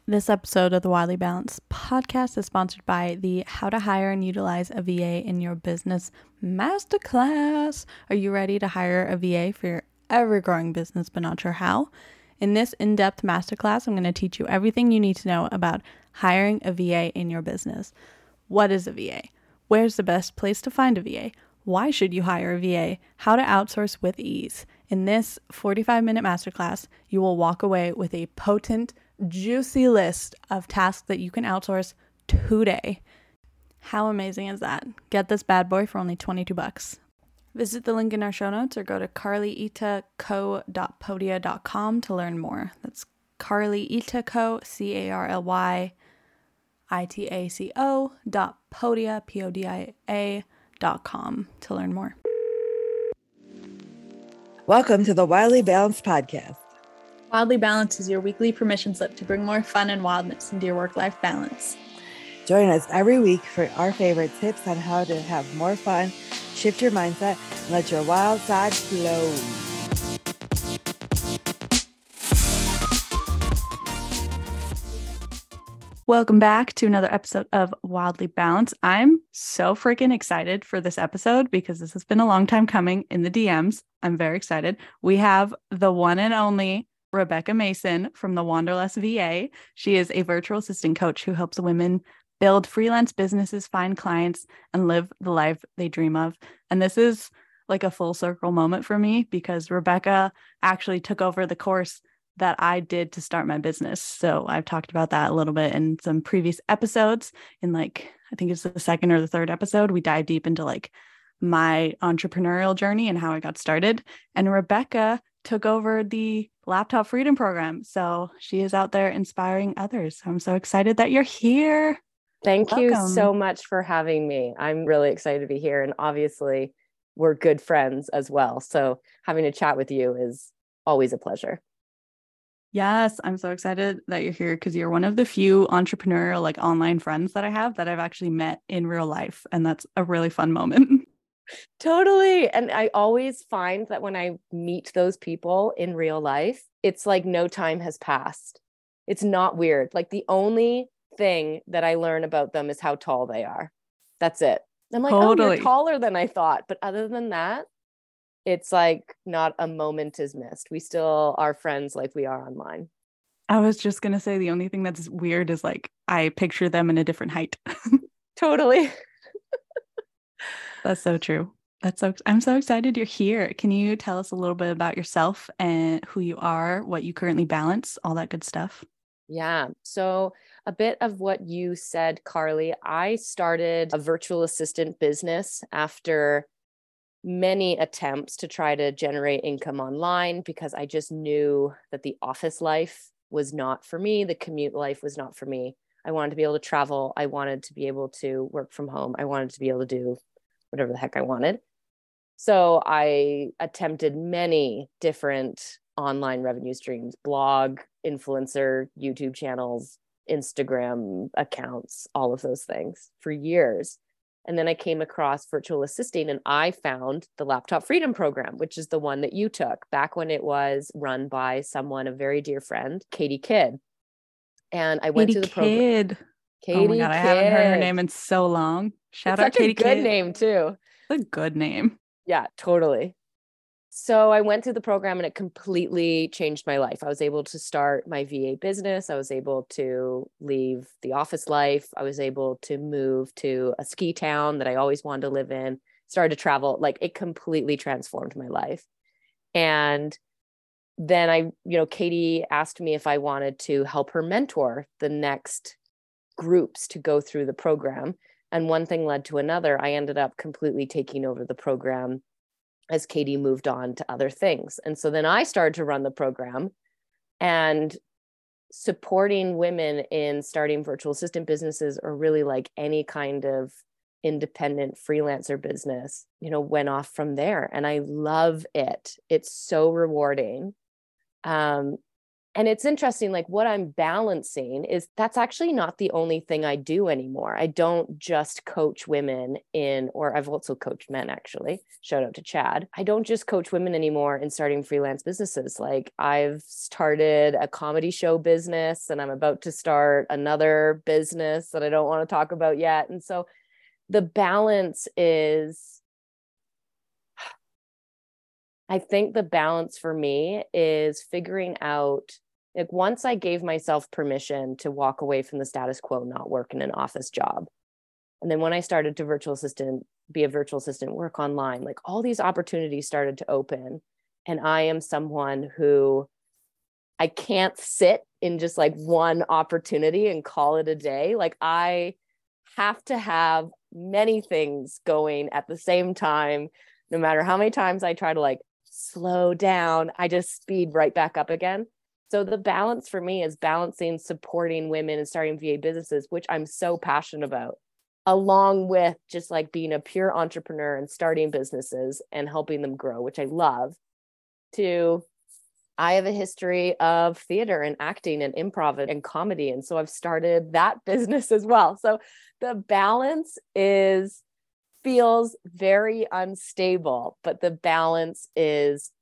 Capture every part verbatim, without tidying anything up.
This episode of the Wildly Balanced podcast is sponsored by the How to Hire and Utilize a V A in Your Business Masterclass. Are you ready to hire a V A for your ever-growing business but not sure how? In this in-depth masterclass, I'm going to teach you everything you need to know about hiring a V A in your business. What is a V A? Where's the best place to find a V A? Why should you hire a V A? How to outsource with ease. In this forty-five minute masterclass, you will walk away with a potent, juicy list of tasks that you can outsource today. How amazing is that? Get this bad boy for only twenty-two bucks. Visit the link in our show notes or go to carly ita co dot podia dot com to learn more. That's Carly Ita Co, C A R L Y I T A C O dot podia, P O D I A dot com to learn more. Welcome to the Wildly Balanced podcast. Wildly Balanced is your weekly permission slip to bring more fun and wildness into your work-life balance. Join us every week for our favorite tips on how to have more fun, shift your mindset, and let your wild side flow. Welcome back to another episode of Wildly Balanced. I'm so freaking excited for this episode because this has been a long time coming in the D Ms. I'm very excited. We have the one and only Rebecca Mason from the Wanderlust V A. She is a virtual assistant coach who helps women build freelance businesses, find clients, and live the life they dream of. And this is like a full circle moment for me because Rebecca actually took over the course that I did to start my business. So I've talked about that a little bit in some previous episodes. In like, I think it's the second or the third episode, we dive deep into like my entrepreneurial journey and how I got started. And Rebecca took over the Laptop Freedom Program. So she is out there inspiring others. I'm so excited that you're here. Thank Welcome. you so much for having me. I'm really excited to be here. And obviously, we're good friends as well. So having a chat with you is always a pleasure. Yes, I'm so excited that you're here because you're one of the few entrepreneurial like online friends that I have that I've actually met in real life. And that's a really fun moment. Totally. And I always find that when I meet those people in real life, it's like no time has passed. It's not weird. Like the only thing that I learn about them is how tall they are. That's it. I'm like, Totally. oh, you're taller than I thought. But other than that, it's like not a moment is missed. We still are friends like we are online. I was just going to say the only thing that's weird is like I picture them in a different height. Totally. That's so true. That's so, I'm so excited you're here. Can you tell us a little bit about yourself and who you are, what you currently balance, all that good stuff? Yeah. So a bit of what you said, Carly, I started a virtual assistant business after many attempts to try to generate income online because I just knew that the office life was not for me. The commute life was not for me. I wanted to be able to travel. I wanted to be able to work from home. I wanted to be able to do whatever the heck I wanted. So I attempted many different online revenue streams, blog, influencer, YouTube channels, Instagram accounts, all of those things for years. And then I came across virtual assisting and I found the Laptop Freedom Program, which is the one that you took back when it was run by someone, a very dear friend, Katie Kidd. And I went Katie to the program. Kidd. Katie Oh my God, I haven't heard her Kidd. name in so long. Shout It's out such Katie a good Kidd. name too. It's a good name. Yeah, totally. So I went through the program and it completely changed my life. I was able to start my V A business. I was able to leave the office life. I was able to move to a ski town that I always wanted to live in, started to travel. Like it completely transformed my life. And then I, you know, Katie asked me if I wanted to help her mentor the next groups to go through the program. And one thing led to another. I ended up completely taking over the program as Katie moved on to other things. And so then I started to run the program and supporting women in starting virtual assistant businesses or really like any kind of independent freelancer business, you know, went off from there. And I love it. It's so rewarding. Um, And it's interesting, like what I'm balancing is that's actually not the only thing I do anymore. I don't just coach women in, or I've also coached men actually. Shout out to Chad. I don't just coach women anymore in starting freelance businesses. Like I've started a comedy show business and I'm about to start another business that I don't want to talk about yet. And so the balance is, I think the balance for me is figuring out, like once I gave myself permission to walk away from the status quo, not work in an office job. And then when I started to virtual assistant, be a virtual assistant, work online, like all these opportunities started to open. And I am someone who I can't sit in just like one opportunity and call it a day. Like I have to have many things going at the same time. No matter how many times I try to like slow down, I just speed right back up again. So the balance for me is balancing supporting women and starting V A businesses, which I'm so passionate about, along with just like being a pure entrepreneur and starting businesses and helping them grow, which I love. To I have a history of theater and acting and improv and comedy. And so I've started that business as well. So the balance is feels very unstable, but the balance is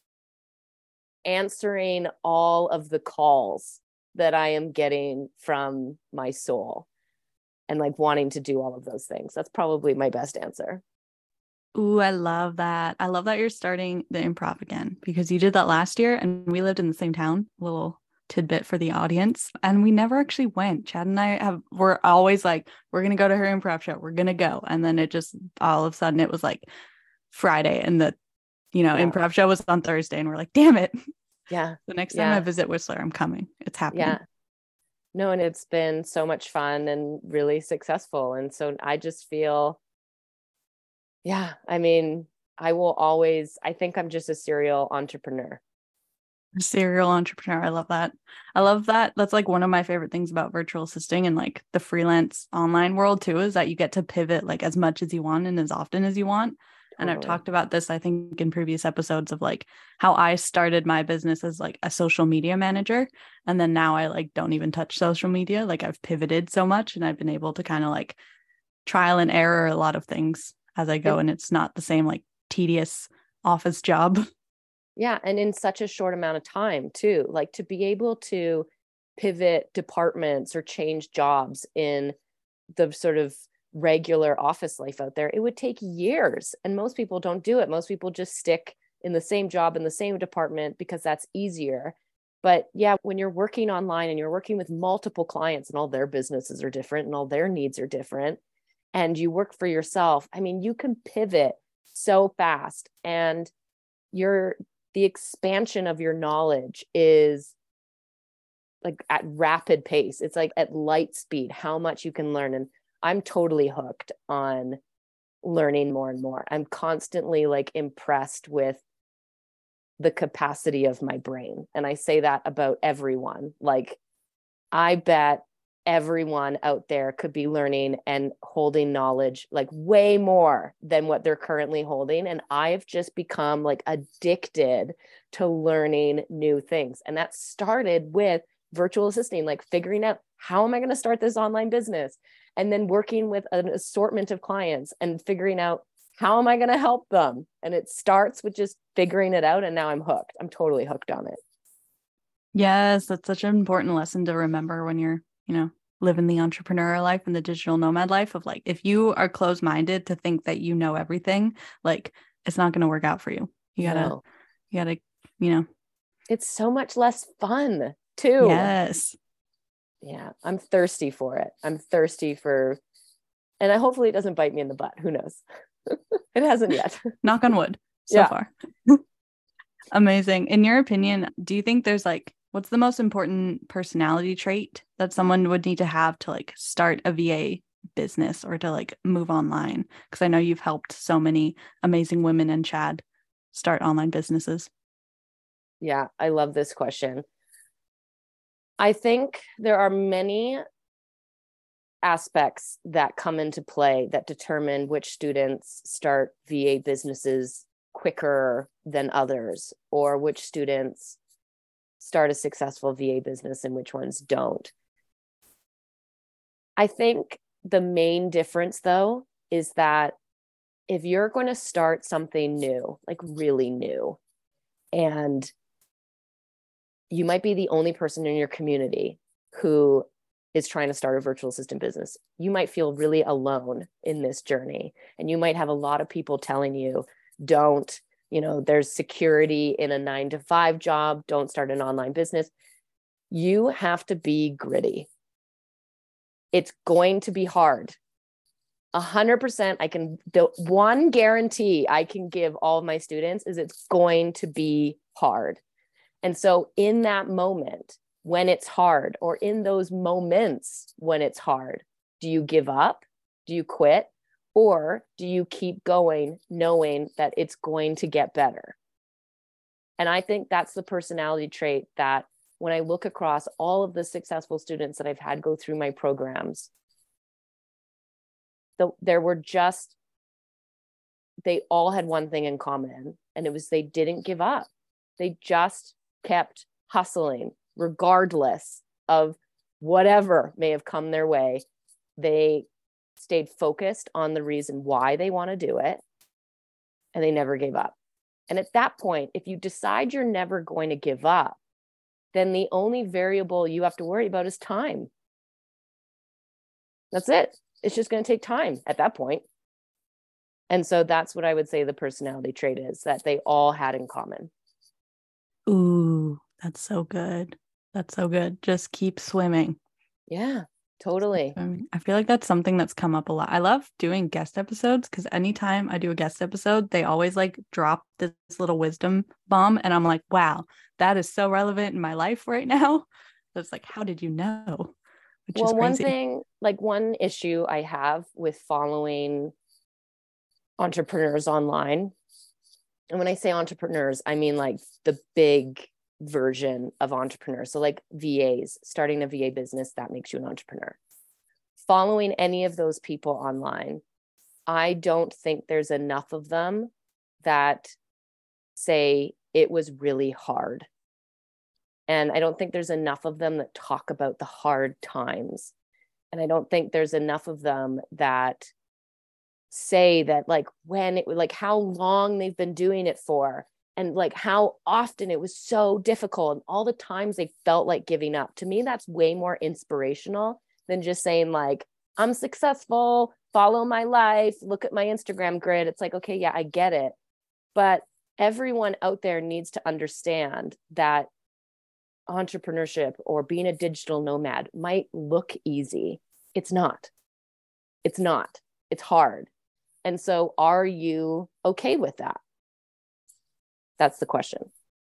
answering all of the calls that I am getting from my soul and like wanting to do all of those things. That's probably my best answer. Ooh, I love that. I love that you're starting the improv again, because you did that last year and we lived in the same town. Little tidbit for the audience. And we never actually went. Chad and I have, we're always like, we're going to go to her improv show. We're going to go. And then it just, all of a sudden it was like Friday and the, you know, yeah. improv show was on Thursday and we're like, damn it. Yeah. The next yeah. time I visit Whistler, I'm coming. It's happening. Yeah. No, and it's been so much fun and really successful. And so I just feel, yeah, I mean, I will always, I think I'm just a serial entrepreneur. Serial entrepreneur. I love that. I love that. That's like one of my favorite things about virtual assisting and like the freelance online world too, is that you get to pivot like as much as you want and as often as you want. Totally. And I've talked about this, I think, in previous episodes of like how I started my business as like a social media manager. And then now I like don't even touch social media. Like I've pivoted so much and I've been able to kind of like trial and error a lot of things as I go. And it's not the same like tedious office job. Yeah. And in such a short amount of time too, like to be able to pivot departments or change jobs in the sort of regular office life out there, it would take years. And most people don't do it. Most people just stick in the same job in the same department because that's easier. But yeah, when you're working online and you're working with multiple clients and all their businesses are different and all their needs are different, and you work for yourself, I mean, you can pivot so fast, and you're the expansion of your knowledge is like at rapid pace. It's like at light speed, how much you can learn. And I'm totally hooked on learning more and more. I'm constantly like impressed with the capacity of my brain. And I say that about everyone. Like, I bet everyone out there could be learning and holding knowledge like way more than what they're currently holding. And I've just become like addicted to learning new things. And that started with virtual assisting, like figuring out, how am I going to start this online business? And then working with an assortment of clients and figuring out, how am I going to help them? And it starts with just figuring it out. And now I'm hooked. I'm totally hooked on it. Yes, that's such an important lesson to remember when you're, you know, living the entrepreneurial life and the digital nomad life of like, if you are closed-minded to think that you know everything, like it's not going to work out for you. You gotta, no. you gotta, you know. It's so much less fun too. Yes. Yeah. I'm thirsty for it. I'm thirsty for, and I hopefully it doesn't bite me in the butt. Who knows? It hasn't yet. Knock on wood so yeah. far. Amazing. In your opinion, do you think there's like, what's the most important personality trait that someone would need to have to like start a V A business or to like move online? Because I know you've helped so many amazing women and Chad start online businesses. Yeah, I love this question. I think there are many aspects that come into play that determine which students start V A businesses quicker than others, or which students start a successful V A business and which ones don't. I think the main difference, though, is that if you're going to start something new, like really new, and you might be the only person in your community who is trying to start a virtual assistant business, you might feel really alone in this journey. And you might have a lot of people telling you, don't, you know, there's security in a nine to five job, don't start an online business. You have to be gritty. It's going to be hard. A hundred percent. I can, the one guarantee I can give all of my students is it's going to be hard. And so in that moment, when it's hard, or in those moments when it's hard, do you give up? Do you quit? Or do you keep going knowing that it's going to get better? And I think that's the personality trait that when I look across all of the successful students that I've had go through my programs, the, there were just, they all had one thing in common, and it was they didn't give up. They just kept hustling, regardless of whatever may have come their way. They stayed focused on the reason why they want to do it, and they never gave up. And at that point, if you decide you're never going to give up, then the only variable you have to worry about is time. That's it. It's just going to take time at that point. And so that's what I would say the personality trait is that they all had in common. Ooh, that's so good. That's so good. Just keep swimming. Yeah, totally. I feel like that's something that's come up a lot. I love doing guest episodes because anytime I do a guest episode, they always like drop this little wisdom bomb. And I'm like, wow, that is so relevant in my life right now. So it's like, how did you know? Which well, is crazy. One thing, like one issue I have with following entrepreneurs online, and when I say entrepreneurs, I mean like the big version of entrepreneurs. So like V As, starting a V A business, that makes you an entrepreneur. Following any of those people online, I don't think there's enough of them that say it was really hard. And I don't think there's enough of them that talk about the hard times. And I don't think there's enough of them that say that like when it like how long they've been doing it for, and like how often it was so difficult, and all the times they felt like giving up. To me, that's way more inspirational than just saying like, I'm successful, follow my life, look at my Instagram grid. It's like, okay, yeah, I get it. But everyone out there needs to understand that entrepreneurship or being a digital nomad might look easy. It's not. It's not. It's hard. And so are you okay with that? That's the question.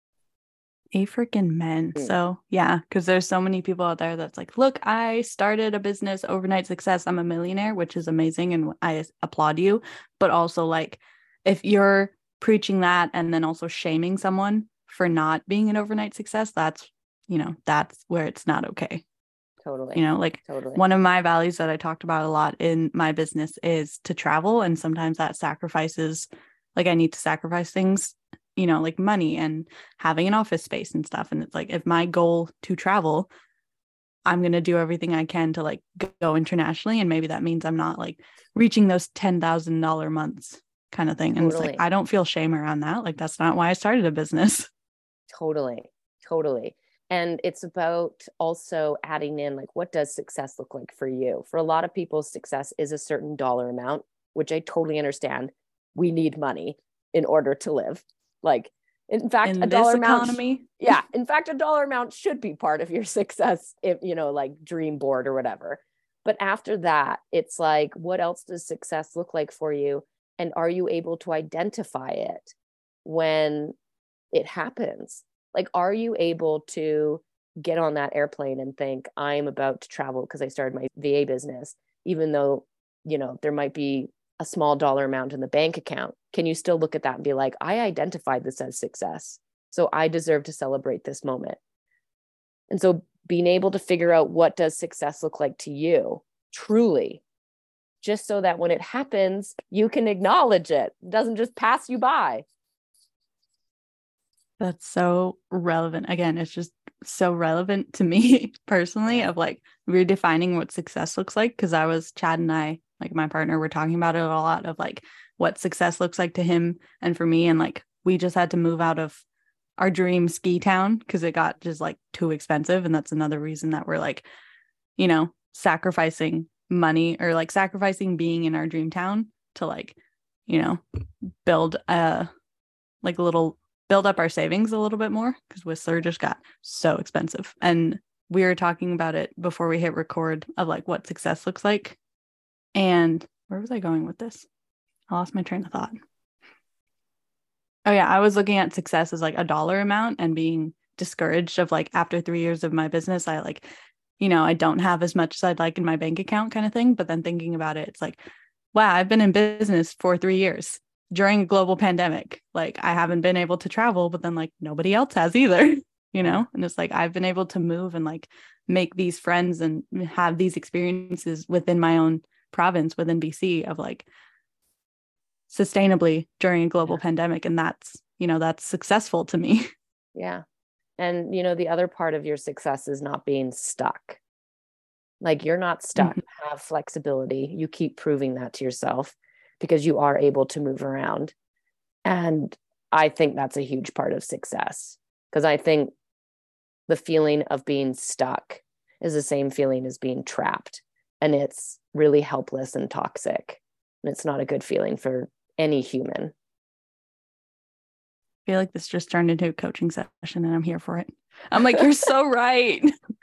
A freaking men. Mm. So yeah, because there's so many people out there that's like, look, I started a business, overnight success, I'm a millionaire, which is amazing. And I applaud you. But also like, if you're preaching that and then also shaming someone for not being an overnight success, that's, you know, that's where it's not okay. Totally. You know, like totally. One of my values that I talked about a lot in my business is to travel. And sometimes that sacrifices, like I need to sacrifice things, you know, like money and having an office space and stuff. And it's like, if my goal to travel, I'm going to do everything I can to like go internationally. And maybe that means I'm not like reaching those ten thousand dollars months kind of thing. And totally. It's like, I don't feel shame around that. Like, that's not why I started a business. Totally. Totally. And it's about also adding in, like, what does success look like for you? For a lot of people, success is a certain dollar amount, which I totally understand. We need money in order to live. Like, in fact, in a dollar amount, economy. yeah, in fact, a dollar amount should be part of your success, if, you know, like dream board or whatever. But after that, it's like, what else does success look like for you? And are you able to identify it when it happens? Like, are you able to get on that airplane and think, I'm about to travel because I started my V A business, even though, you know, there might be a small dollar amount in the bank account? Can you still look at that and be like, I identified this as success, so I deserve to celebrate this moment? And so being able to figure out what does success look like to you, truly, just so that when it happens, you can acknowledge it. It doesn't just pass you by. That's so relevant. Again, it's just so relevant to me personally Yeah. of like redefining what success looks like. Cause I was Chad and I, like my partner, we're talking about it a lot of like what success looks like to him and for me. And like we just had to move out of our dream ski town because it got just like too expensive. And that's another reason that we're like, you know, sacrificing money or like sacrificing being in our dream town to like, you know, build a like a little build up our savings a little bit more because Whistler just got so expensive. And we were talking about it before we hit record of like what success looks like. And where was I going with this? I lost my train of thought. Oh yeah, I was looking at success as like a dollar amount and being discouraged of like after three years of my business, I like, you know, I don't have as much as I'd like in my bank account kind of thing. But then thinking about it, it's like, wow, I've been in business for three years during a global pandemic. Like I haven't been able to travel, but then like nobody else has either, you know? And it's like, I've been able to move and like make these friends and have these experiences within my own province within B C of like sustainably during a global Yeah. pandemic. And that's, you know, that's successful to me. Yeah. And, you know, the other part of your success is not being stuck. Like you're not stuck, Mm-hmm. have flexibility. You keep proving that to yourself because you are able to move around. And I think that's a huge part of success because I think the feeling of being stuck is the same feeling as being trapped. And it's really helpless and toxic. And it's not a good feeling for any human. I feel like this just turned into a coaching session and I'm here for it. I'm like, you're so right.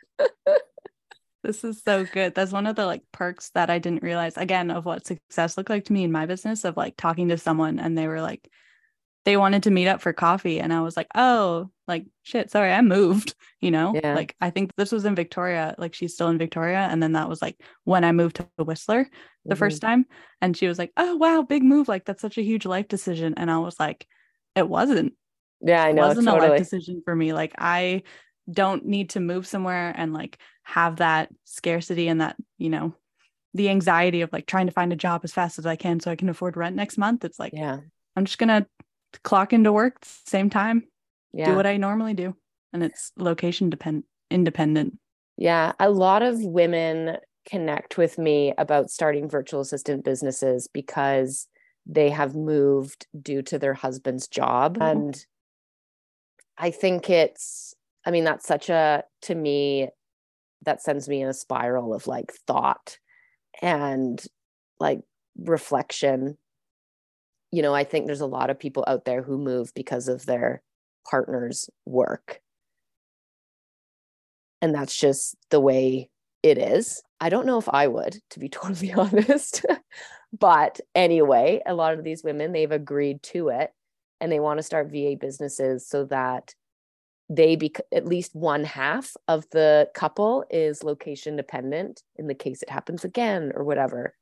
This is so good. That's one of the like perks that I didn't realize again of what success looked like to me in my business of like talking to someone and they were like, they wanted to meet up for coffee. And I was like, oh, like shit, sorry, I moved, you know, Yeah. like I think this was in Victoria, like she's still in Victoria. And then that was like when I moved to Whistler the Mhm. first time. And she was like, oh, wow, big move. Like that's such a huge life decision. And I was like, it wasn't. Yeah, I It know. wasn't a life Totally. decision for me. Like I don't need to move somewhere and like have that scarcity and that, you know, the anxiety of like trying to find a job as fast as I can so I can afford rent next month. It's like, Yeah. I'm just going to clock into work same time, Yeah. do what I normally do. And it's location depend independent. Yeah. A lot of women connect with me about starting virtual assistant businesses because they have moved due to their husband's job. And I think it's, I mean, that's such a, to me, that sends me in a spiral of like thought and like reflection. You know, I think there's a lot of people out there who move because of their partner's work. And that's just the way it is. I don't know if I would, to be totally honest. But anyway, a lot of these women, they've agreed to it and they want to start V A businesses so that they be at least one half of the couple is location dependent in the case it happens again or whatever.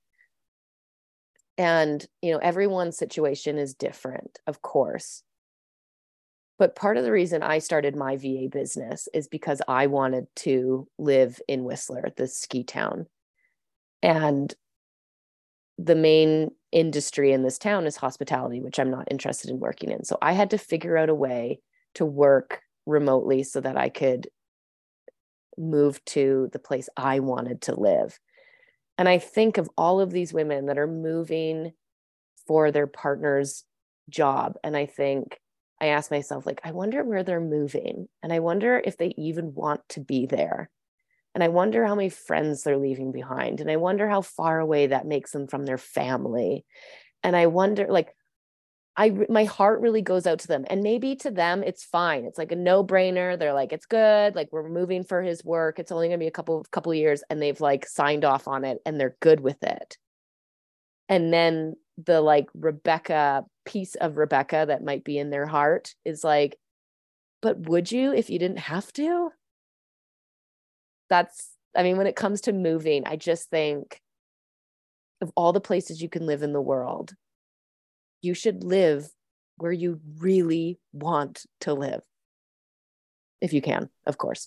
And, you know, everyone's situation is different, of course. But part of the reason I started my V A business is because I wanted to live in Whistler, the ski town. And the main industry in this town is hospitality, which I'm not interested in working in. So I had to figure out a way to work remotely so that I could move to the place I wanted to live. And I think of all of these women that are moving for their partner's job. And I think, I ask myself, like, I wonder where they're moving. And I wonder if they even want to be there. And I wonder how many friends they're leaving behind. And I wonder how far away that makes them from their family. And I wonder, like, I, my heart really goes out to them. And maybe to them, it's fine. It's like a no-brainer. They're like, it's good. Like, we're moving for his work. It's only going to be a couple of couple of years. And they've like signed off on it and they're good with it. And then the like Rebecca piece of Rebecca that might be in their heart is like, but would you if you didn't have to? That's, I mean, when it comes to moving, I just think of all the places you can live in the world, you should live where you really want to live. If you can, of course.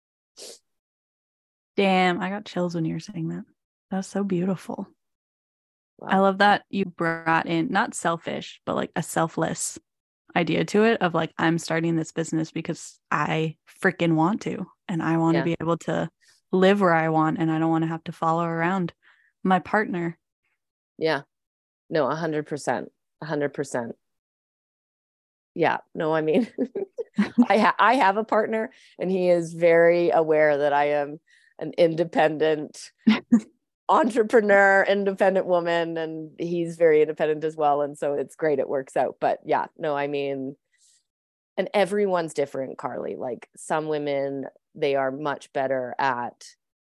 Damn, I got chills when you were saying that. That was so beautiful. Wow. I love that you brought in not selfish, but like a selfless idea to it of like, I'm starting this business because I freaking want to, and I want to Yeah. be able to live where I want, and I don't want to have to follow around my partner. Yeah. No, a hundred percent, a hundred percent. Yeah. No, I mean, I ha- I have a partner, and he is very aware that I am an independent entrepreneur, independent woman, and he's very independent as well. And so it's great. It works out. But yeah, no, I mean, and everyone's different, Carly. Like some women, they are much better at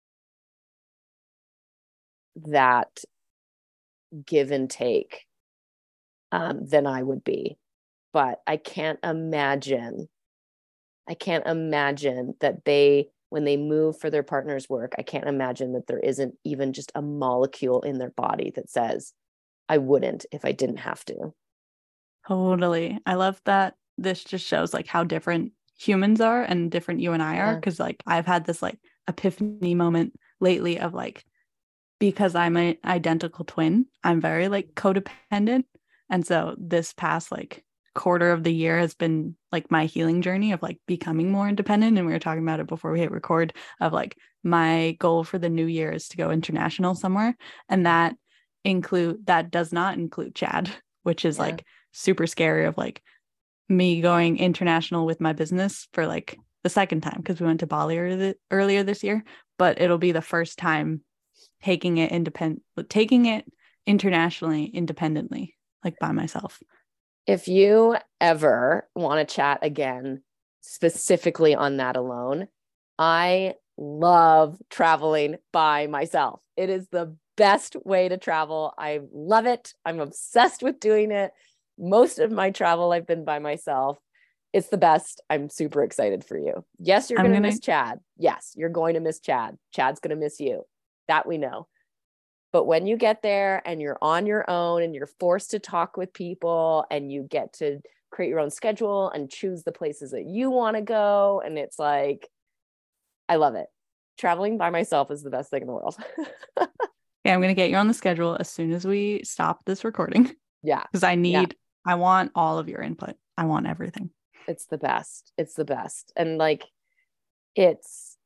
that give and take um, than I would be. But I can't imagine, I can't imagine that they, when they move for their partner's work, I can't imagine that there isn't even just a molecule in their body that says, I wouldn't if I didn't have to. Totally. I love that this just shows like how different humans are and different you and I are. Yeah. Cause like I've had this like epiphany moment lately of like, because I'm an identical twin, I'm very like codependent. And so this past like quarter of the year has been like my healing journey of like becoming more independent. And we were talking about it before we hit record of like my goal for the new year is to go international somewhere. And that include that does not include Chad, which is Yeah. like super scary of like me going international with my business for like the second time because we went to Bali earlier, earlier this year, but it'll be the first time taking it independent, taking it internationally independently, like by myself. If you ever want to chat again, specifically on that alone, I love traveling by myself. It is the best way to travel. I love it. I'm obsessed with doing it. Most of my travel, I've been by myself. It's the best. I'm super excited for you. Yes, you're going to gonna... miss Chad. Yes, you're going to miss Chad. Chad's going to miss you. That we know. But when you get there and you're on your own and you're forced to talk with people and you get to create your own schedule and choose the places that you want to go. And it's like, I love it. Traveling by myself is the best thing in the world. Yeah, I'm going to get you on the schedule as soon as we stop this recording. Yeah. Because I need, yeah. I want all of your input. I want everything. It's the best. It's the best. And like, it's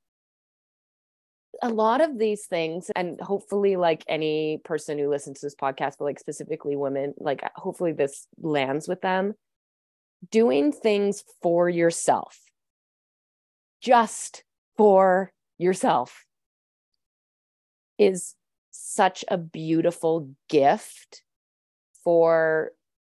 a lot of these things, and hopefully like any person who listens to this podcast, but like specifically women, like hopefully this lands with them. Doing things for yourself, just for yourself, is such a beautiful gift for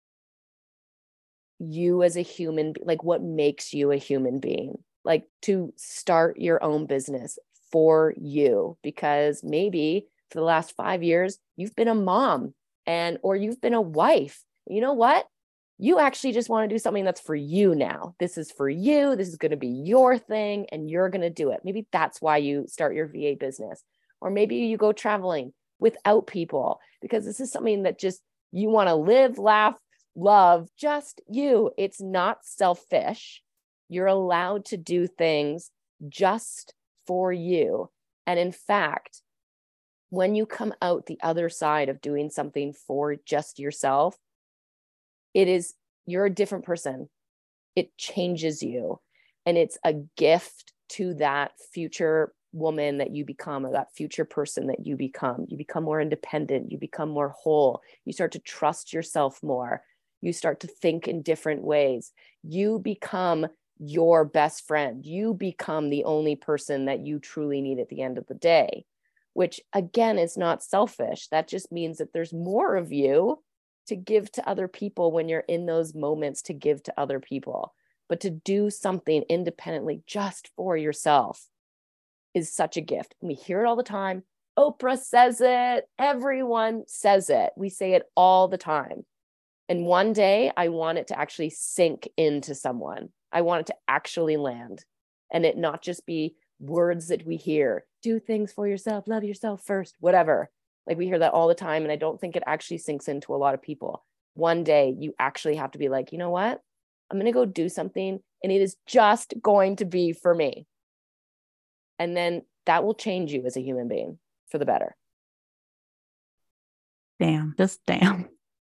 you as a human, like what makes you a human being, like to start your own business for you, because maybe for the last five years, you've been a mom and, or you've been a wife. You know what? You actually just want to do something that's for you now. This is for you. This is going to be your thing and you're going to do it. Maybe that's why you start your V A business. Or maybe you go traveling without people because this is something that just you want to live, laugh, love, just you. It's not selfish. You're allowed to do things just for you. And in fact, when you come out the other side of doing something for just yourself, it is, you're a different person. It changes you. And it's a gift to that future woman that you become, or that future person that you become. You become more independent. You become more whole. You start to trust yourself more. You start to think in different ways. You become your best friend. You become the only person that you truly need at the end of the day, which again is not selfish. That just means that there's more of you to give to other people when you're in those moments to give to other people. But to do something independently just for yourself is such a gift. And we hear it all the time. Oprah says it. Everyone says it. We say it all the time. And one day I want it to actually sink into someone. I want it to actually land and it not just be words that we hear. Do things for yourself, love yourself first, whatever. Like we hear that all the time. And I don't think it actually sinks into a lot of people. One day you actually have to be like, you know what? I'm going to go do something and it is just going to be for me. And then that will change you as a human being for the better. Damn, just damn.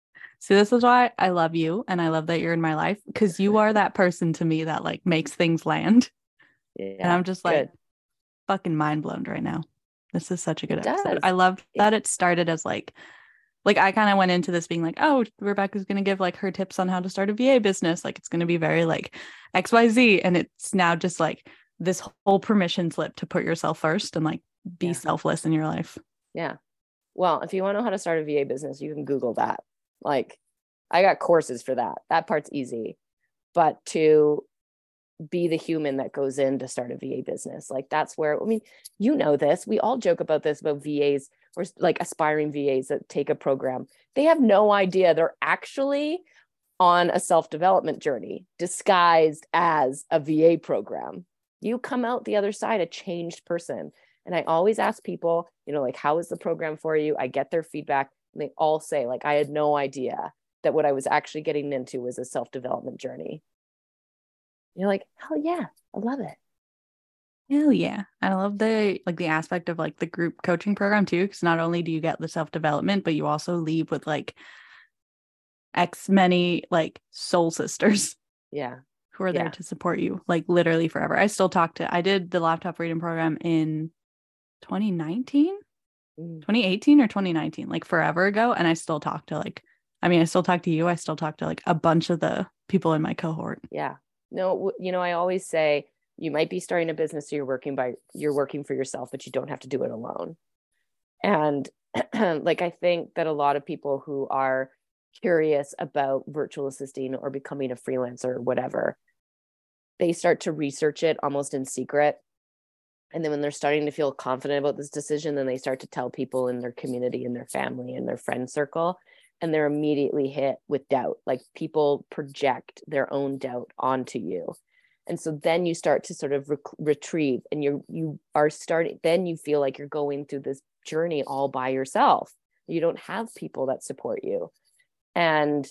See, this is why I love you and I love that you're in my life, because you are that person to me that like makes things land. Yeah, and I'm just like good. fucking mind blown right now. This is such a good It episode. does. I love It- that it started as like, like I kind of went into this being like, oh, Rebecca's going to give like her tips on how to start a V A business. Like it's going to be very like X Y Z. And it's now just like this whole permission slip to put yourself first and like be Yeah. selfless in your life. Yeah. Well, if you want to know how to start a V A business, you can Google that. Like, I got courses for that. That part's easy. But to be the human that goes in to start a V A business, like that's where, I mean, you know this. We all joke about this about V As or like aspiring V As that take a program. They have no idea they're actually on a self-development journey disguised as a V A program. You come out the other side a changed person. And I always ask people, you know, like, how is the program for you? I get their feedback and they all say, like, I had no idea that what I was actually getting into was a self-development journey. You're like, hell yeah, I love it. Hell yeah. I love the like the aspect of like the group coaching program too, because not only do you get the self-development, but you also leave with like X many like soul sisters. Yeah. Who are there Yeah. to support you like literally forever. I still talk to, I did the Laptop Freedom Program in twenty nineteen, Mm. twenty eighteen or twenty nineteen, like forever ago. And I still talk to like, I mean, I still talk to you. I still talk to like a bunch of the people in my cohort. Yeah. No, you know, I always say you might be starting a business, so you're working by, you're working for yourself, but you don't have to do it alone. And like, I think that a lot of people who are curious about virtual assisting or becoming a freelancer or whatever, they start to research it almost in secret. And then when they're starting to feel confident about this decision, then they start to tell people in their community, in their family, in their friend circle, and they're immediately hit with doubt. Like people project their own doubt onto you. And so then you start to sort of re- retrieve and you're, you are starting, then you feel like you're going through this journey all by yourself. You don't have people that support you. And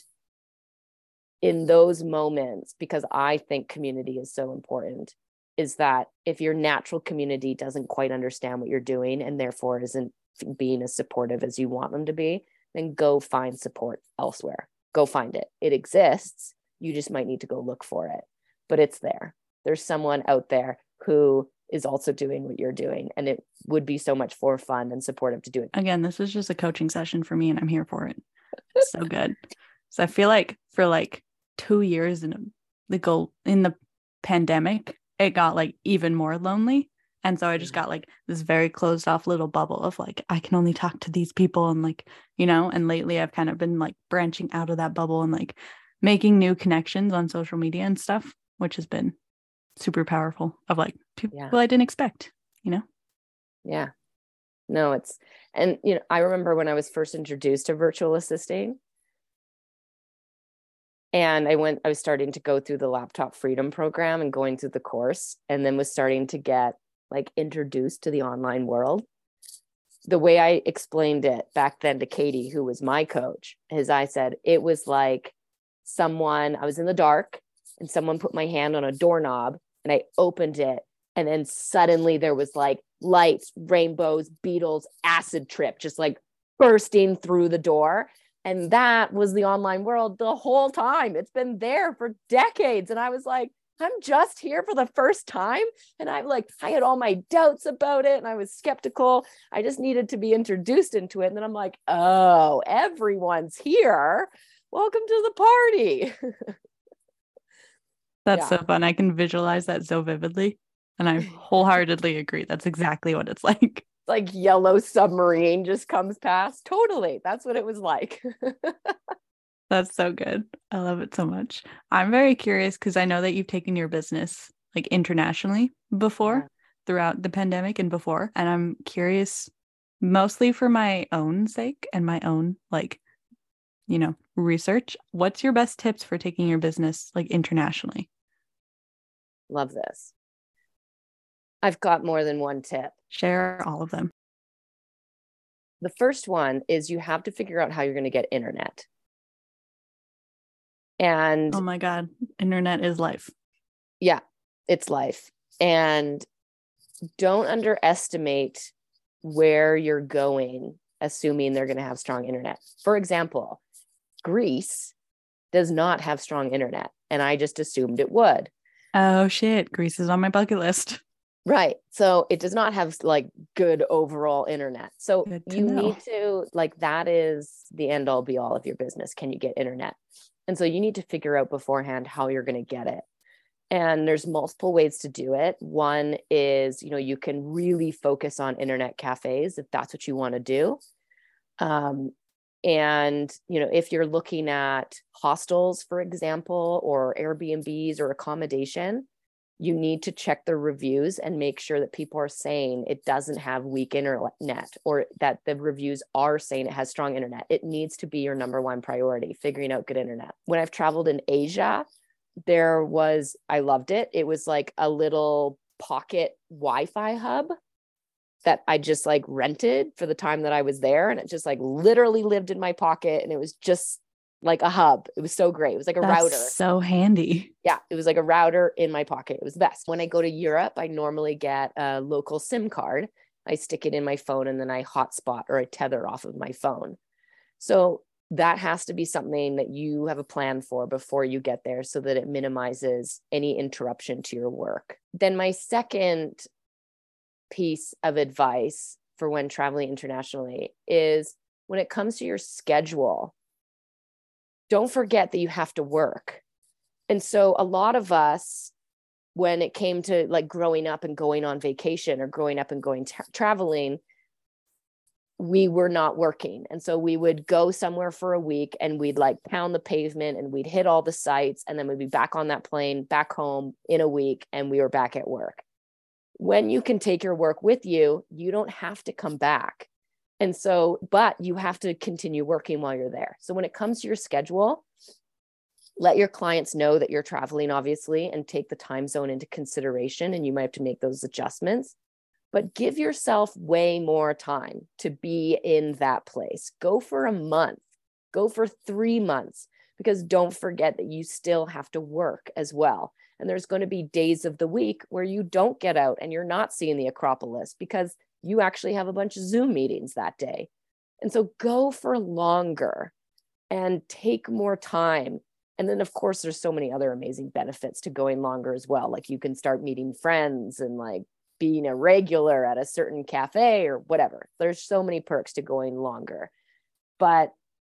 in those moments, because I think community is so important, is that if your natural community doesn't quite understand what you're doing and therefore isn't being as supportive as you want them to be, then go find support elsewhere. Go find it. It exists. You just might need to go look for it, but it's there. There's someone out there who is also doing what you're doing, and it would be so much more fun and supportive to do it. Again, this is just a coaching session for me and I'm here for it. It's so good. So I feel like for like two years in the goal in the pandemic, it got like even more lonely. And so I just got like this very closed off little bubble of like, I can only talk to these people. And like, you know, and lately I've kind of been like branching out of that bubble and like making new connections on social media and stuff, which has been super powerful of like people Yeah. I didn't expect, you know? Yeah. No, it's, and, you know, I remember when I was first introduced to virtual assisting, and I went, I was starting to go through the Laptop Freedom Program and going through the course, and then was starting to get like introduced to the online world. The way I explained it back then to Katie, who was my coach, is I said, it was like someone, I was in the dark and someone put my hand on a doorknob and I opened it. And then suddenly there was like lights, rainbows, beetles, acid trip, just like bursting through the door. And that was the online world the whole time. It's been there for decades. And I was like, I'm just here for the first time. And I like, I had all my doubts about it and I was skeptical. I just needed to be introduced into it. And then I'm like, oh, everyone's here. Welcome to the party. That's Yeah. so fun. I can visualize that so vividly. And I wholeheartedly agree. That's exactly what it's like. Like yellow submarine just comes past. Totally. That's what it was like. That's so good. I love it so much. I'm very curious because I know that you've taken your business like internationally before, Yeah. throughout the pandemic and before. And I'm curious mostly for my own sake and my own like, you know, research. What's your best tips for taking your business like internationally? Love this. I've got more than one tip. Share all of them. The first one is you have to figure out how you're going to get internet. And Oh my God, internet is life. yeah, it's life. And don't underestimate where you're going, assuming they're going to have strong internet. For example, Greece does not have strong internet. And I just assumed it would. Oh shit, Greece is on my bucket list. Right. So it does not have like good overall internet. So you know. need to, like, that is the end all be all of your business. Can you get internet? And so you need to figure out beforehand how you're going to get it. And there's multiple ways to do it. One is, you know, you can really focus on internet cafes if that's what you want to do. Um, and, you know, if you're looking at hostels, for example, or Airbnbs or accommodation, you need to check the reviews and make sure that people are saying it doesn't have weak internet, or that the reviews are saying it has strong internet. It needs to be your number one priority, figuring out good internet. When I've traveled in Asia, there was, I loved it. It was like a little pocket Wi-Fi hub that I just like rented for the time that I was there. And it just like literally lived in my pocket. And it was just like a hub. It was so great. It was like a That's router. So handy. Yeah. It was like a router in my pocket. It was the best. When I go to Europe, I normally get a local SIM card. I stick it in my phone and then I hotspot or I tether off of my phone. So that has to be something that you have a plan for before you get there so that it minimizes any interruption to your work. Then my second piece of advice for when traveling internationally is when it comes to your schedule, don't forget that you have to work. And so a lot of us, when it came to like growing up and going on vacation or growing up and going tra- traveling, we were not working. And so we would go somewhere for a week and we'd like pound the pavement and we'd hit all the sites. And then we'd be back on that plane, back home in a week, and we were back at work. When you can take your work with you, you don't have to come back. And so, but you have to continue working while you're there. So when it comes to your schedule, let your clients know that you're traveling, obviously, and take the time zone into consideration. And you might have to make those adjustments, but give yourself way more time to be in that place. Go for a month, go for three months, because don't forget that you still have to work as well. And there's going to be days of the week where you don't get out and you're not seeing the Acropolis because you actually have a bunch of Zoom meetings that day. And so go for longer and take more time. And then, of course, there's so many other amazing benefits to going longer as well. Like you can start meeting friends and like being a regular at a certain cafe or whatever. There's so many perks to going longer. But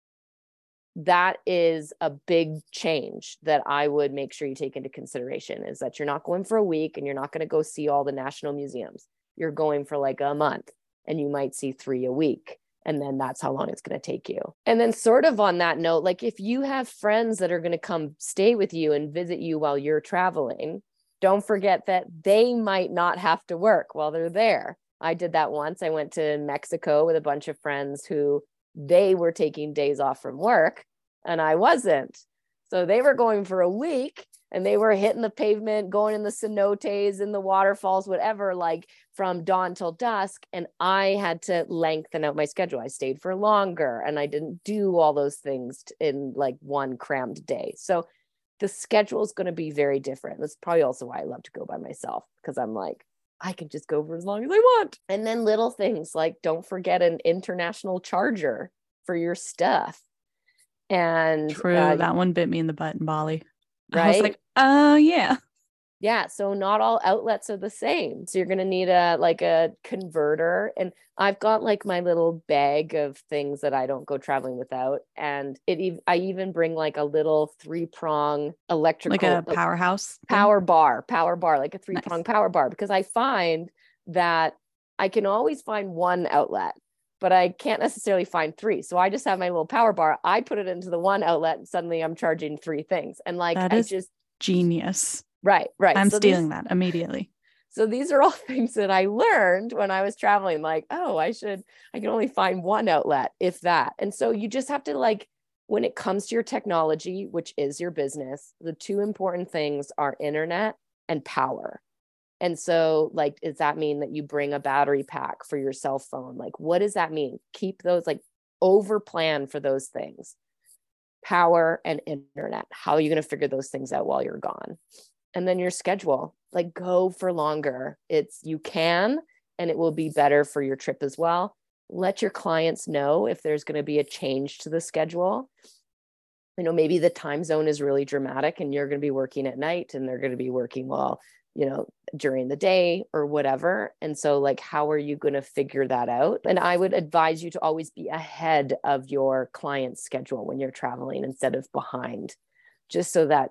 that is a big change that I would make sure you take into consideration, is that you're not going for a week and you're not going to go see all the national museums. You're going for like a month and you might see three a week. And then that's how long it's going to take you. And then sort of on that note, like if you have friends that are going to come stay with you and visit you while you're traveling, don't forget that they might not have to work while they're there. I did that once. I went to Mexico with a bunch of friends who they were taking days off from work and I wasn't. So they were going for a week and they were hitting the pavement, going in the cenotes and the waterfalls, whatever, like from dawn till dusk. And I had to lengthen out my schedule. I stayed for longer and I didn't do all those things in like one crammed day. So the schedule is going to be very different. That's probably also why I love to go by myself, because I'm like, I can just go for as long as I want. And then little things like don't forget an international charger for your stuff. And true, uh, that one bit me in the butt in Bali. Right? I was like, oh uh, yeah. Yeah. So not all outlets are the same. So you're going to need a, like a converter. And I've got like my little bag of things that I don't go traveling without. And it, I even bring like a little three prong electrical, like a powerhouse like power bar, power bar, like a three prong nice. power bar, because I find that I can always find one outlet, but I can't necessarily find three. So I just have my little power bar. I put it into the one outlet and suddenly I'm charging three things. And like, that I is just genius. Right, right. I'm so stealing these, that immediately. So these are all things that I learned when I was traveling, like, oh, I should, I can only find one outlet, if that. And so you just have to, like, when it comes to your technology, which is your business, the two important things are internet and power. And so, like, does that mean that you bring a battery pack for your cell phone? Like, what does that mean? Keep those, like, over plan for those things. Power and internet. How are you going to figure those things out while you're gone? And then your schedule, like go for longer. It's, you can, and it will be better for your trip as well. Let your clients know if there's going to be a change to the schedule. you know, maybe the time zone is really dramatic and you're going to be working at night and they're going to be working well, you know, during the day or whatever. And so like, how are you going to figure that out? And I would advise you to always be ahead of your client's schedule when you're traveling instead of behind, just so that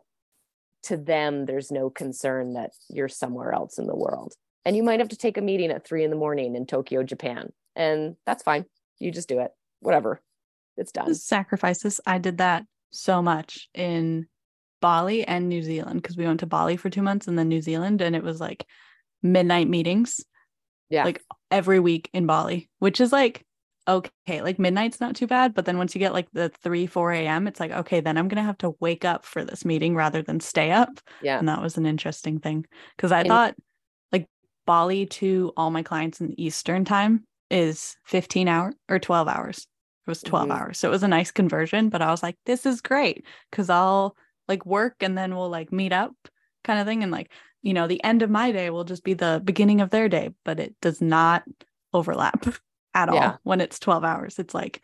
to them, there's no concern that you're somewhere else in the world. And you might have to take a meeting at three in the morning in Tokyo, Japan. And that's fine. You just do it, whatever. It's done. Sacrifices. I did that so much in Bali and New Zealand, because we went to Bali for two months and then New Zealand, and it was like midnight meetings. Yeah. Like every week in Bali, which is like, okay, like midnight's not too bad. But then once you get like the three, four a.m., it's like, okay, then I'm going to have to wake up for this meeting rather than stay up. Yeah. And that was an interesting thing, because I and- thought like Bali to all my clients in Eastern time is fifteen hours or twelve hours. It was twelve mm-hmm. hours. So it was a nice conversion, but I was like, this is great, because I'll like work and then we'll like meet up kind of thing. And like, you know, the end of my day will just be the beginning of their day, but it does not overlap at Yeah. all when it's twelve hours. It's like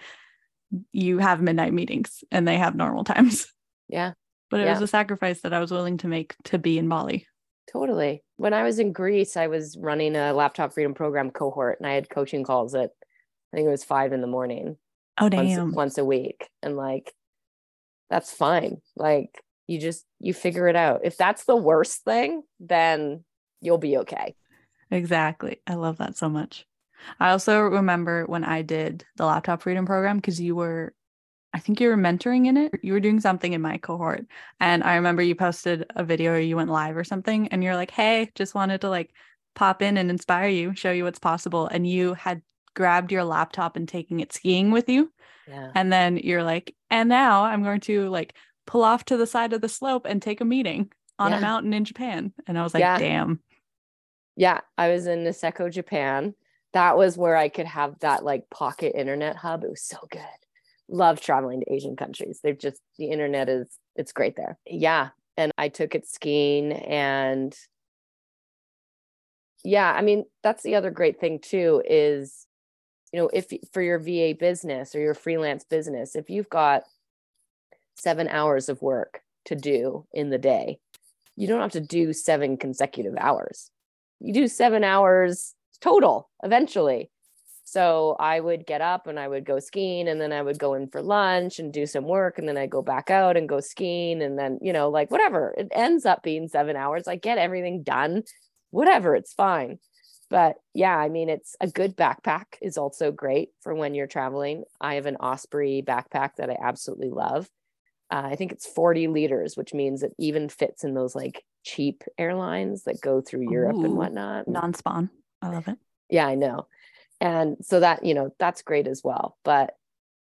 you have midnight meetings and they have normal times. Yeah. But it yeah. was a sacrifice that I was willing to make to be in Bali. Totally. When I was in Greece, I was running a Laptop Freedom Program cohort, and I had coaching calls at, I think it was five in the morning. Oh, damn. Once, once a week. And like, that's fine. Like, you just, you figure it out. If that's the worst thing, then you'll be okay. Exactly. I love that so much. I also remember when I did the Laptop Freedom Program, because you were, I think you were mentoring in it. You were doing something in my cohort. And I remember you posted a video or you went live or something, and you're like, hey, just wanted to like pop in and inspire you, show you what's possible. And you had grabbed your laptop and taking it skiing with you. Yeah. And then you're like, and now I'm going to like pull off to the side of the slope and take a meeting on yeah. a mountain in Japan. And I was like, yeah. damn. Yeah. I was in Niseko, Japan. That was where I could have that like pocket internet hub. It was so good. Love traveling to Asian countries. They've just, the internet is, it's great there. Yeah. And I took it skiing, and yeah, I mean, that's the other great thing too, is, you know, if for your V A business or your freelance business, if you've got seven hours of work to do in the day, you don't have to do seven consecutive hours. You do seven hours total eventually. So I would get up and I would go skiing, and then I would go in for lunch and do some work, and then I go back out and go skiing, and then, you know, like whatever, it ends up being seven hours. I get everything done, whatever, it's fine. But yeah, I mean, it's a good backpack is also great for when you're traveling. I have an Osprey backpack that I absolutely love. Uh, I think it's forty liters, which means it even fits in those like cheap airlines that go through Europe Ooh, and whatnot. Non-spawn. I love it. Yeah, I know. And so that, you know, that's great as well. But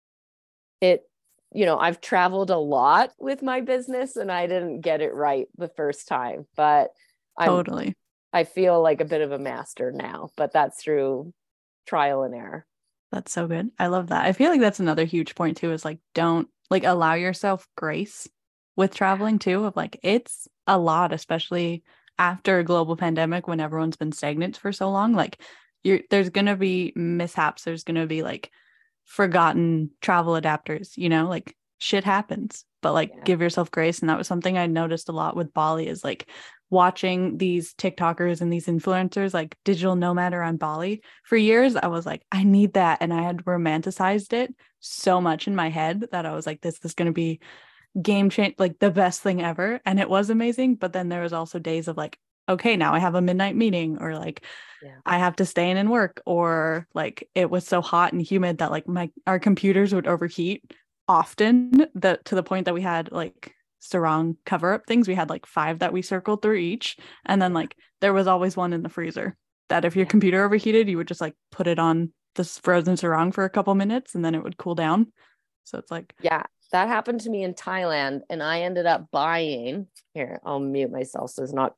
it, you know, I've traveled a lot with my business and I didn't get it right the first time, but I'm, Totally. I feel like a bit of a master now, but that's through trial and error. That's so good. I love that. I feel like that's another huge point too, is like, don't like allow yourself grace with traveling too, of like, it's a lot, especially after a global pandemic when everyone's been stagnant for so long. Like you're, there's going to be mishaps. There's going to be like forgotten travel adapters, you know, like shit happens, but like Yeah. give yourself grace. And that was something I noticed a lot with Bali, is like watching these TikTokers and these influencers like digital nomad around Bali for years. I was like, I need that. And I had romanticized it so much in my head that I was like, this, this is going to be game change, like the best thing ever. And it was amazing. But then there was also days of like, okay, now I have a midnight meeting, or like Yeah. I have to stay in and work, or like it was so hot and humid that like my our computers would overheat often, that to the point that we had like sarong cover up things. We had like five that we circled through each. And then like there was always one in the freezer that if your Yeah. computer overheated, you would just like put it on this frozen sarong for a couple minutes and then it would cool down. So it's like, Yeah, that happened to me in Thailand, and I ended up buying, here, I'll mute myself so it's not.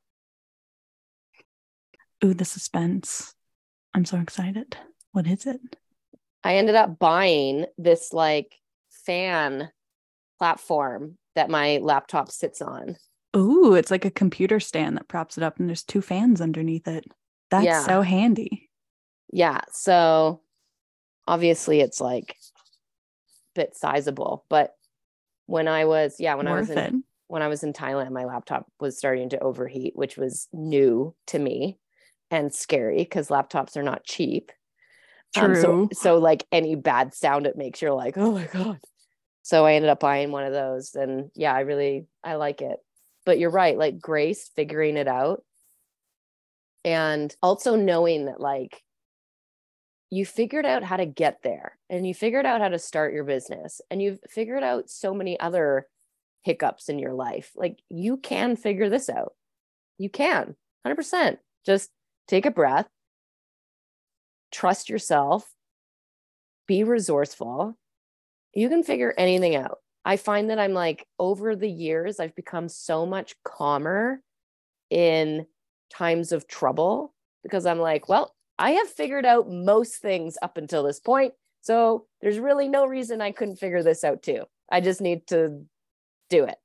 ooh, the suspense. I'm so excited. What is it? I ended up buying this like fan platform that my laptop sits on. Ooh, it's like a computer stand that props it up and there's two fans underneath it. That's Yeah. so handy. Yeah, so obviously it's like a bit sizable, but When I was, yeah, when I was Worth in, it. when I was in Thailand, my laptop was starting to overheat, which was new to me and scary because laptops are not cheap. Um, so, True. so like any bad sound it makes, you're like, oh my God. So I ended up buying one of those, and yeah, I really, I like it. But you're right, like grace, figuring it out. And also knowing that like you figured out how to get there, and you figured out how to start your business, and you've figured out so many other hiccups in your life. Like you can figure this out. You can, one hundred percent. Just take a breath, trust yourself, be resourceful. You can figure anything out. I find that I'm like, over the years, I've become so much calmer in times of trouble because I'm like, well, I have figured out most things up until this point. So there's really no reason I couldn't figure this out too. I just need to do it.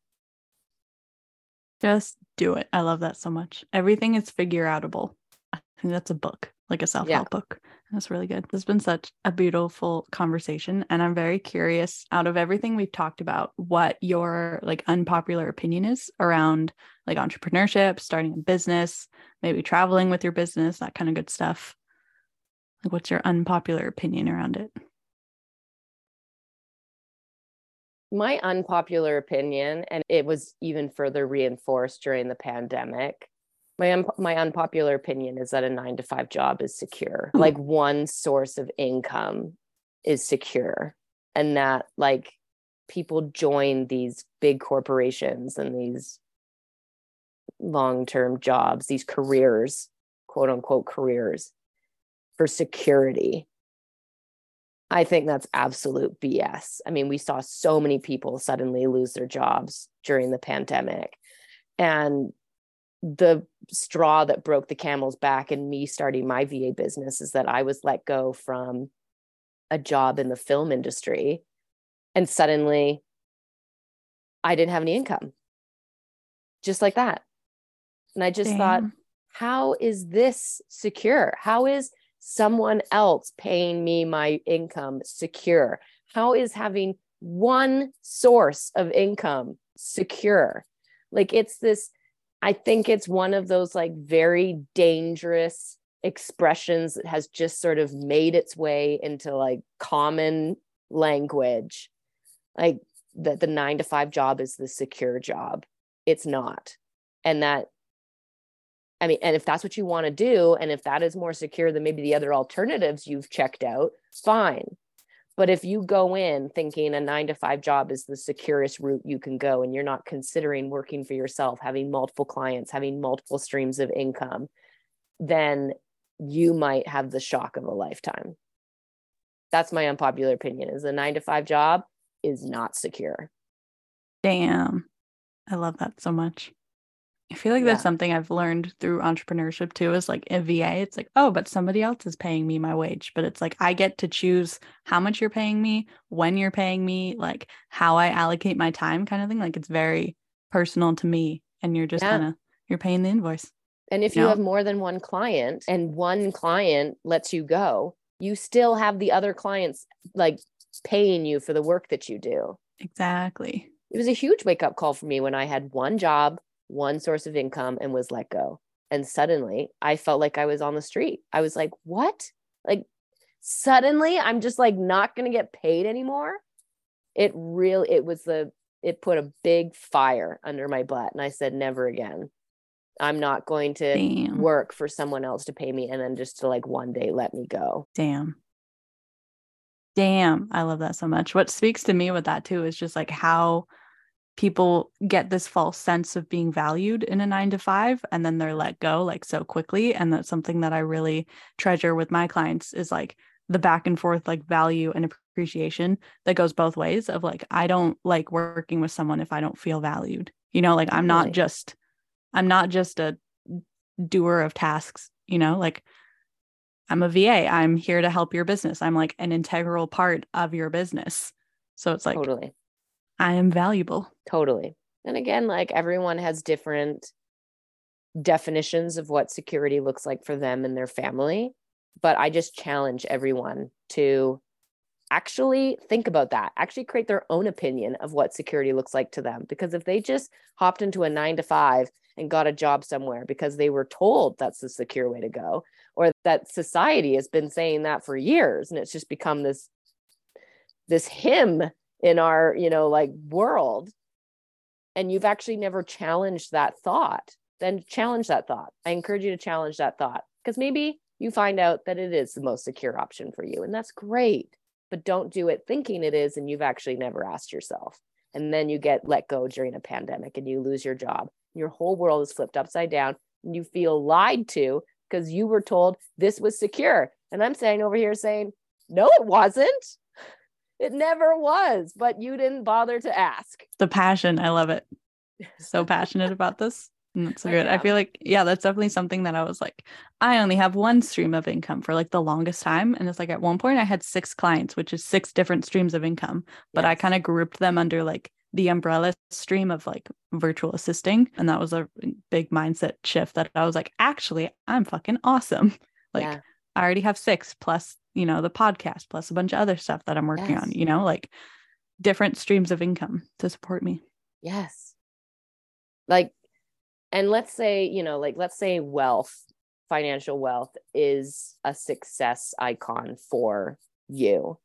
Just do it. I love that so much. Everything is figure outable. I think that's a book, like a self-help Yeah. book. That's really good. This has been such a beautiful conversation. And I'm very curious, out of everything we've talked about, what your like unpopular opinion is around like entrepreneurship, starting a business, maybe traveling with your business, that kind of good stuff. Like, what's your unpopular opinion around it? My unpopular opinion, and it was even further reinforced during the pandemic, my un- my unpopular opinion is that a nine to five job is secure. Ooh. Like one source of income is secure, and that like people join these big corporations and these long-term jobs, these careers, quote unquote careers, for security. I think that's absolute B S. I mean, we saw so many people suddenly lose their jobs during the pandemic. And the straw that broke the camel's back in me starting my V A business is that I was let go from a job in the film industry. And suddenly I didn't have any income. Just like that. And I just Damn. thought, how is this secure? How is someone else paying me my income secure? How is having one source of income secure? Like it's this, I think it's one of those like very dangerous expressions that has just sort of made its way into like common language. Like that the nine to five job is the secure job. It's not. And that, I mean, and if that's what you want to do, and if that is more secure than maybe the other alternatives you've checked out, fine. But if you go in thinking a nine to five job is the securest route you can go, and you're not considering working for yourself, having multiple clients, having multiple streams of income, then you might have the shock of a lifetime. That's my unpopular opinion, is a nine to five job is not secure. Damn. I love that so much. I feel like Yeah. that's something I've learned through entrepreneurship too, is like a V A. It's like, oh, but somebody else is paying me my wage. But it's like, I get to choose how much you're paying me, when you're paying me, like how I allocate my time kind of thing. Like it's very personal to me. And you're just Yeah. kind of, you're paying the invoice. And if You you know? have more than one client and one client lets you go, you still have the other clients like paying you for the work that you do. Exactly. It was a huge wake up call for me when I had one job, one source of income, and was let go. And suddenly I felt like I was on the street. I was like, what? Like suddenly I'm just like not going to get paid anymore. It really, it was the, it put a big fire under my butt. And I said, never again. I'm not going to Damn. work for someone else to pay me and then just to like one day let me go. Damn. Damn. I love that so much. What speaks to me with that too is just like how people get this false sense of being valued in a nine to five, and then they're let go like so quickly. And that's something that I really treasure with my clients, is like the back and forth, like value and appreciation that goes both ways, of like, I don't like working with someone if I don't feel valued, you know, like I'm not Totally. just, I'm not just a doer of tasks, you know, like I'm a V A. I'm here to help your business. I'm like an integral part of your business. So it's like, Totally. I am valuable. Totally. And again, like everyone has different definitions of what security looks like for them and their family. But I just challenge everyone to actually think about that, actually create their own opinion of what security looks like to them. Because if they just hopped into a nine to five and got a job somewhere because they were told that's the secure way to go, or that society has been saying that for years, and it's just become this, this hymn in our, you know, like world, and you've actually never challenged that thought, then challenge that thought. I encourage you to challenge that thought, because maybe you find out that it is the most secure option for you, and that's great. But don't do it thinking it is, and you've actually never asked yourself. And then you get let go during a pandemic and you lose your job. Your whole world is flipped upside down and you feel lied to because you were told this was secure. And I'm saying over here saying, no, it wasn't. It never was, but you didn't bother to ask. The passion. I love it. So passionate about this. And that's so good. I feel like, yeah, that's definitely something that I was like, I only have one stream of income for like the longest time. And it's like at one point I had six clients, which is six different streams of income. But yes. I kind of grouped them under like the umbrella stream of like virtual assisting. And that was a big mindset shift that I was like, actually, I'm fucking awesome. Like yeah. I already have six plus, you know, the podcast plus a bunch of other stuff that I'm working yes. on, you know, like different streams of income to support me. Yes. Like, and let's say, you know, like, let's say wealth, financial wealth is a success icon for you.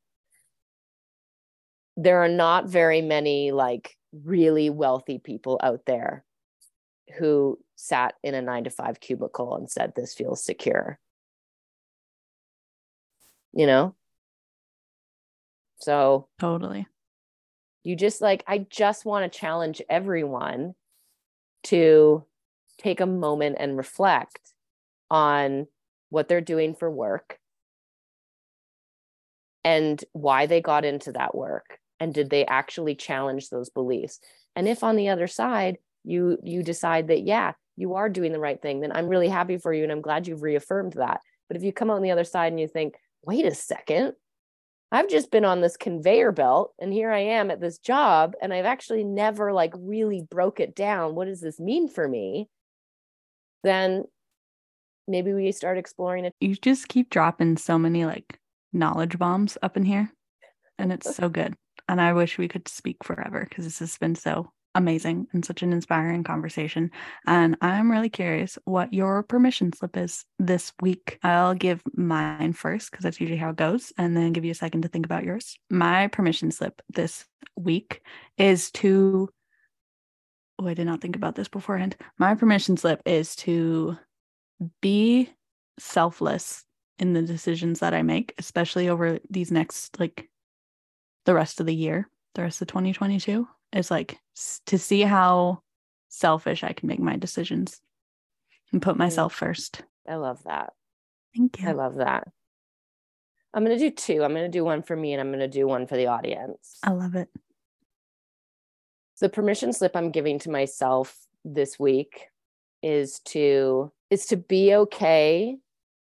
There are not very many like really wealthy people out there who sat in a nine to five cubicle and said, this feels secure. You know? So totally. You just like, I just want to challenge everyone to take a moment and reflect on what they're doing for work and why they got into that work. And did they actually challenge those beliefs? And if on the other side, you, you decide that, yeah, you are doing the right thing, then I'm really happy for you. And I'm glad you've reaffirmed that. But if you come out on the other side and you think, wait a second, I've just been on this conveyor belt and here I am at this job and I've actually never like really broke it down. What does this mean for me? Then maybe we start exploring it. You just keep dropping so many like knowledge bombs up in here and it's so good. And I wish we could speak forever because this has been so amazing and such an inspiring conversation. And I'm really curious what your permission slip is this week. I'll give mine first because that's usually how it goes, and then give you a second to think about yours. My permission slip this week is to, oh, I did not think about this beforehand. My permission slip is to be selfless in the decisions that I make, especially over these next, like the rest of the year, the rest of twenty twenty-two. Is like to see how selfish I can make my decisions and put myself first. I love that. Thank you. I love that. I'm going to do two. I'm going to do one for me and I'm going to do one for the audience. I love it. The permission slip I'm giving to myself this week is to, is to be okay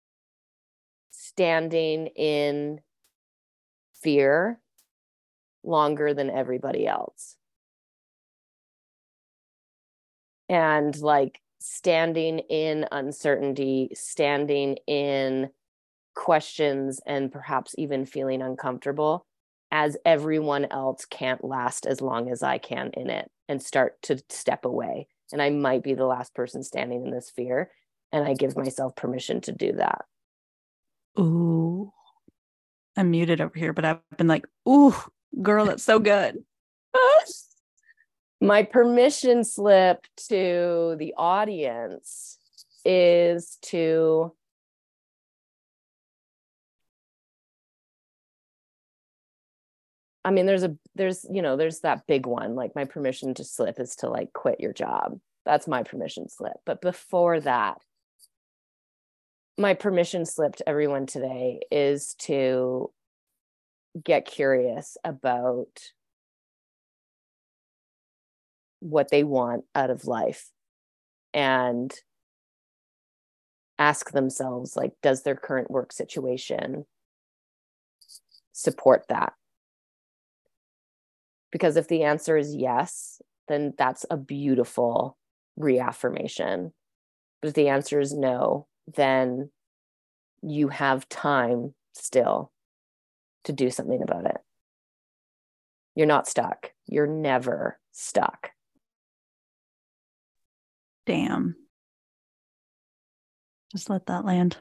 standing in fear longer than everybody else. And like standing in uncertainty, standing in questions, and perhaps even feeling uncomfortable as everyone else can't last as long as I can in it, and start to step away. And I might be the last person standing in this fear. And I give myself permission to do that. Ooh, I'm muted over here, but I've been like, ooh, girl, that's so good. My permission slip to the audience is to I mean, there's a, there's, you know, there's that big one, like my permission to slip is to like quit your job. That's my permission slip. But before that, my permission slip to everyone today is to get curious about what they want out of life and ask themselves, like, does their current work situation support that? Because if the answer is yes, then that's a beautiful reaffirmation. But if the answer is no, then you have time still to do something about it. You're not stuck. You're never stuck. Damn. Just let that land.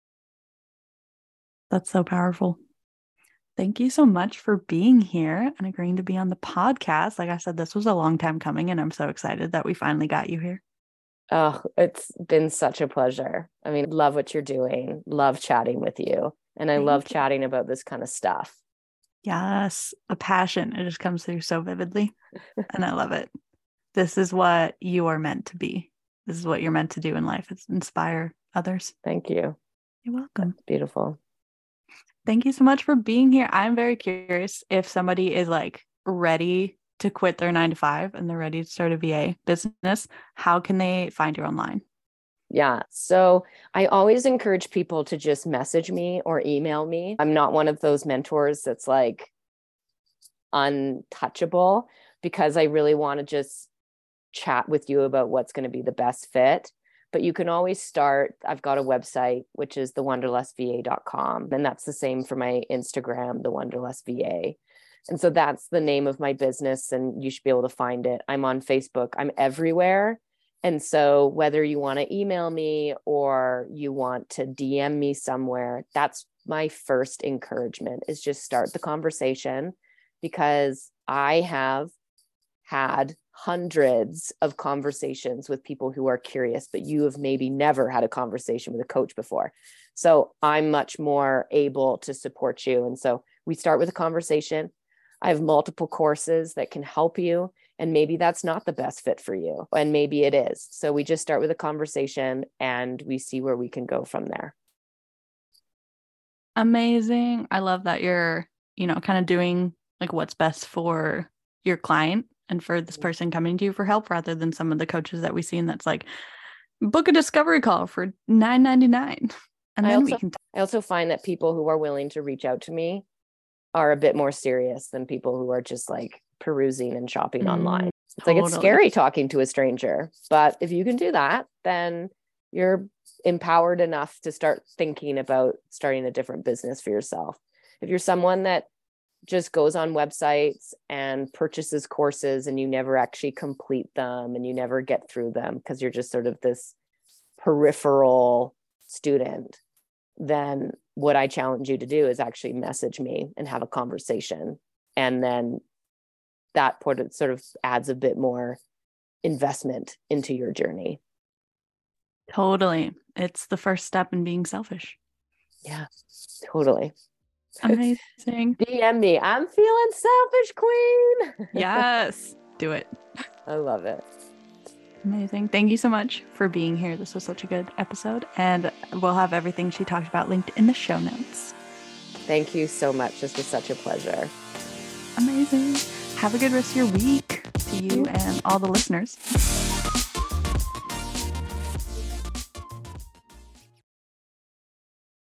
That's so powerful. Thank you so much for being here and agreeing to be on the podcast. Like I said, this was a long time coming, and I'm so excited that we finally got you here. Oh, it's been such a pleasure. I mean, love what you're doing. Love chatting with you. And I Thank love you. chatting about this kind of stuff. Yes, a passion. It just comes through so vividly, and I love it. This is what you are meant to be. This is what you're meant to do in life, is inspire others. Thank you. You're welcome. That's beautiful. Thank you so much for being here. I'm very curious if somebody is like ready to quit their nine to five and they're ready to start a V A business. How can they find you online? Yeah. So I always encourage people to just message me or email me. I'm not one of those mentors that's like untouchable, because I really want to just chat with you about what's going to be the best fit. But you can always start. I've got a website, which is the wanderlust v a dot com. And that's the same for my Instagram, the Wanderlust V A. And so that's the name of my business, and you should be able to find it. I'm on Facebook. I'm everywhere. And so whether you want to email me or you want to D M me somewhere, that's my first encouragement, is just start the conversation, because I have had hundreds of conversations with people who are curious, but you have maybe never had a conversation with a coach before. So I'm much more able to support you. And so we start with a conversation. I have multiple courses that can help you, and maybe that's not the best fit for you, and maybe it is. So we just start with a conversation and we see where we can go from there. Amazing. I love that you're, you know, kind of doing like what's best for your client and for this person coming to you for help, rather than some of the coaches that we've seen that's like, book a discovery call for nine ninety-nine. And I then also, we can. T- I also find that people who are willing to reach out to me are a bit more serious than people who are just like perusing and shopping Mm, online. It's totally. like, it's scary talking to a stranger, but if you can do that, then you're empowered enough to start thinking about starting a different business for yourself. If you're someone that just goes on websites and purchases courses and you never actually complete them and you never get through them because you're just sort of this peripheral student, then what I challenge you to do is actually message me and have a conversation. And then that sort of adds a bit more investment into your journey. Totally. It's the first step in being selfish. Yeah, totally. Amazing. D M me. I'm feeling selfish, queen. Yes. Do it. I love it. Amazing. Thank you so much for being here. This was such a good episode, and we'll have everything she talked about linked in the show notes. Thank you so much. This was such a pleasure. Amazing. Have a good rest of your week to you and all the listeners.